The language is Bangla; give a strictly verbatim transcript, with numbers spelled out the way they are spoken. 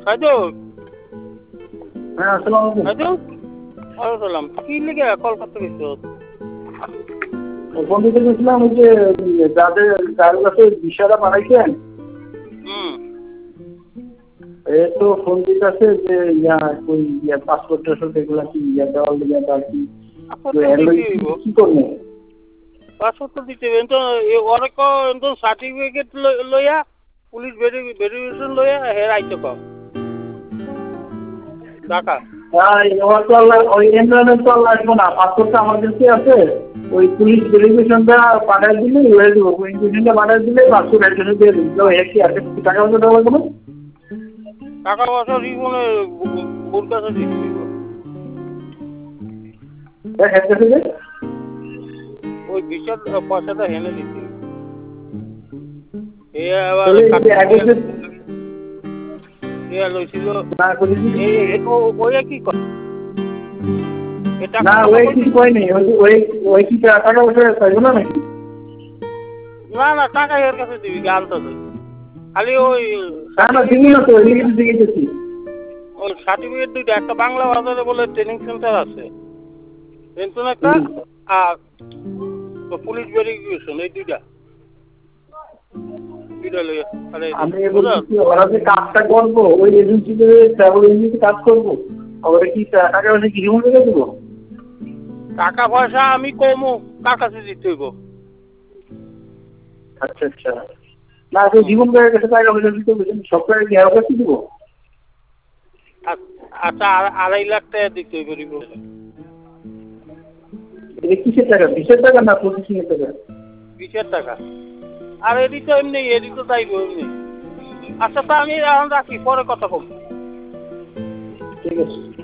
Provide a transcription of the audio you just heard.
সাইদুল হ্যাঁ আসসালামু আলাইকুম। সাইদুল ওয়ালাইকুম সালাম। কি লিগে কল করতে গেছো? ফোন দিতে গেছিলাম ওই যে যাদের যার কাছে ভিসাটা পাঠাইছেন হুম এ তো ফোন দিতেছে যে ইয়া ওই ইয়া পাসপোর্ট টাসপোর্ট এগুলা কি ইয়া দেওয়ার লিগে আর কি পাসপোর্ট তো এর দিতে লই হইব। কি করবো? পাসপোর্ট তো দিতে হইব। তো ওরে কো তো সার্টিফিকেট লইয়া পুলিশ ভেরিফিকেশন লইয়া হের আইতে কও ঢাকা। হ্যাঁ ওর তো আল্লাহ ওই এন্ট্রান্স তো আল্লাহ আসবো না, পাসপোর্টটা আমার কাছে আছে। ওই পুলিশ ভেরিফিকেশনটা পাঠাই দিলে হয়ে দেবো, ভেরিফিকেশনটা পাঠাই দিলে পাসপোর্ট অ্যাড্রেসে দিয়ে দিই। তো এর কি আছে টাকা পয়সা দেওয়া লাগবে না? টাকা পয়সা জীবনে ওর কাছে দিতে হইব। অ্যাড্রেসে দিয়ে ওই বিচার পয়সাটা হেনে দিতে হইব। এই আবার তাহলে অ্যাড্রেসে ইয়া লইছিল না করে এই ওই কি করে এটা না ওই কিছু কয় নেই, ওই ওই ওই কি টাকা পয়সা চাইবো না নাকি? না না টাকা এর কাছে দিবি গান তো খালি ওই না না দিবি না তো, ওই কিছু দিয়ে গেছি। ওই সার্টিফিকেট দুইটা, একটা বাংলা বাজারে বলে ট্রেনিং সেন্টার আছে কিন্তু একটা আর পুলিশ ভেরিফিকেশন, এই দুইটা দুইটা লইয়া আরে আমি বলছি ওরা যে কাজটা করবো ওই এজেন্সিতে ট্রাভেল এজেন্সিতে কাজ করবো, ওরা কি টাকা পয়সা কি হিউম রেখে দেবো? টাকা পয়সা আমি কমু কার কাছে দিতে হইব? আচ্ছা আচ্ছা, না তো জীবন করে গেছে টাকা পয়সা দিতে হবে, সরকারের কি আরো কাছে দিব? আচ্ছা আড়াই লাখ টাকা দিতে হইব রিপোর্টে। এটা কিসের টাকা, বিশের টাকা না প্রসেসিং এর টাকা? বিশের টাকা। আর এডি তো এমনি এডি তো যাইব এমনি। আচ্ছা তা আমি এখন রাখি, পরে কথা বলবো। ঠিক আছে।